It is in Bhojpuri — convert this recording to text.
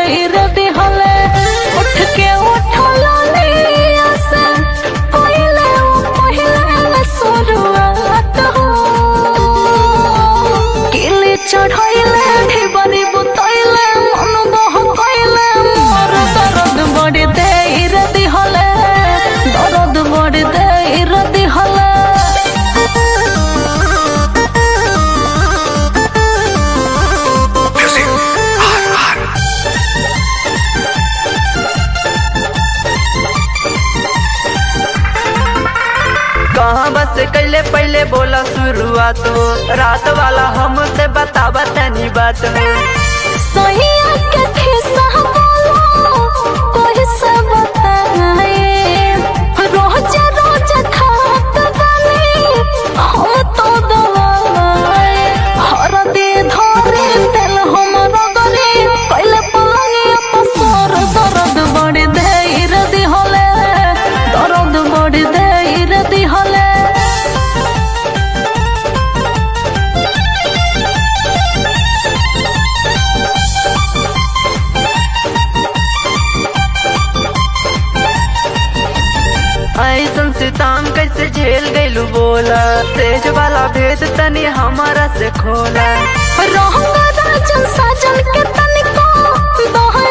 रे दिहले उठ के उठला लिया से पहिले शुरुआत हो किले चढ़ाइले ढिबरी बुतैले मन बहकैले मोर दर्द बड़ी दे रे दिहले दर्द बड़ी दे रे दिहले कहाँ बस कैले पहले बोला शुरुआत हो रात वाला हमसे बतावा तनी बात हो सही के खिस्सा बोलो कोई से बताए रोज रोज खात बनी हम तो दवाए हर दे धरे दिल हम रगरे पहले पानी पसर दर्द बड़ी देर दिहले दर्द बड़ी देर दिहले ऐसन सिताम कैसे झेल गईलू बोला सेज वाला भेद तनी हमारा से खोला रहंगा राजन साजन के तनिको दोहरा